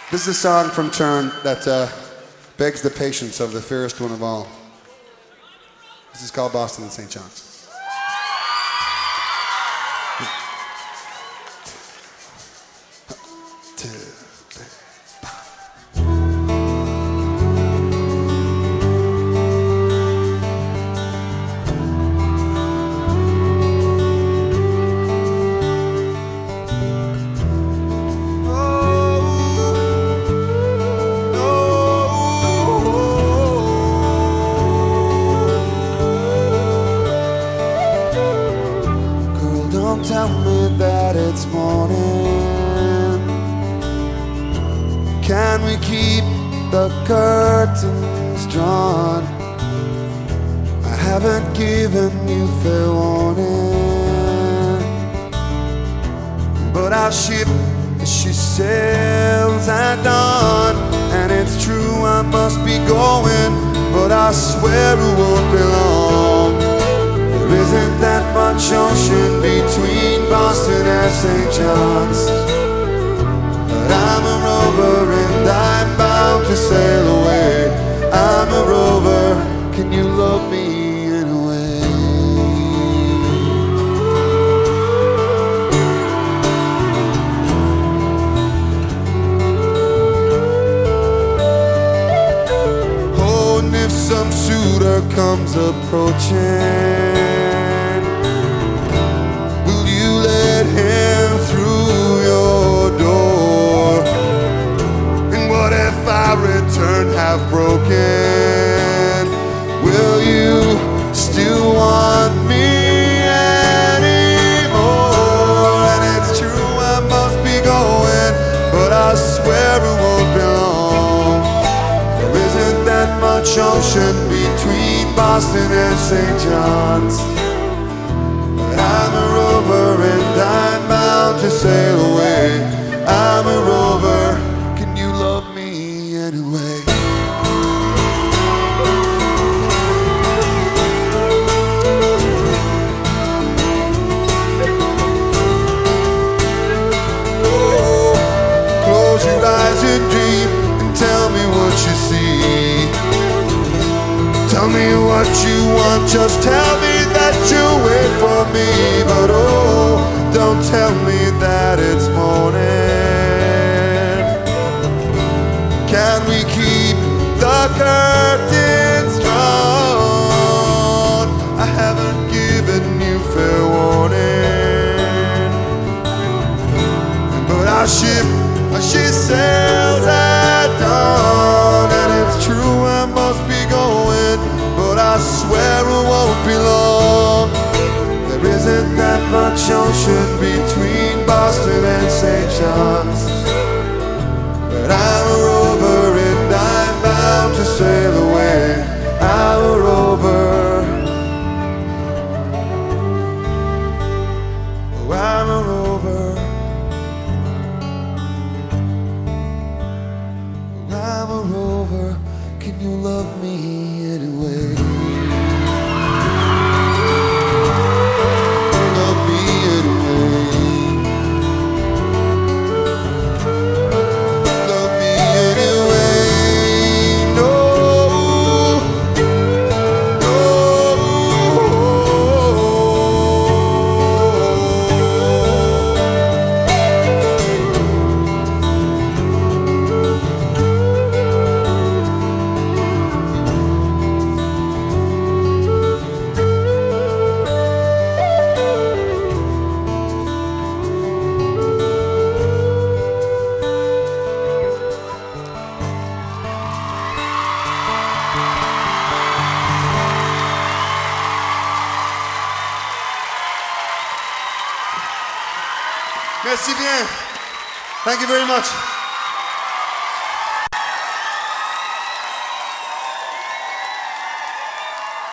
This is a song from Turn that begs the patience of the fairest one of all. This is called Boston and St. John's. Don't tell me that it's morning. Can we keep the curtains drawn? I haven't given you fair warning, but our ship, she sails at dawn. And it's true I must be going, but I swear it won't be long. There isn't that much ocean between Boston and St. John's, but I'm a rover and I'm bound to sail away. I'm a rover, can you love me anyway? Oh, and if some suitor comes approaching, him through your door? And what if I return half broken? Will you still want me anymore? And it's true I must be going, but I swear it won't be long. There isn't that much ocean between Boston and St. John's, I'm a rover and I'm bound to sail away. I'm a rover, can you love me anyway? Oh, close your eyes and dream and tell me what you see. Tell me what you want, just tell me that you'll wait for me. But oh, don't tell me that it's morning. Can we keep the curtains drawn? I haven't given you fair warning, but our ship, she sails at dawn. And it's true I must be going, but I swear it won't be long. There isn't that much ocean between Boston and St. John's, but I'm a rover and I'm bound to sail away. I'm a rover, oh, I'm a rover, oh, I'm a rover, can you love me anyway? Merci bien. Thank you very much.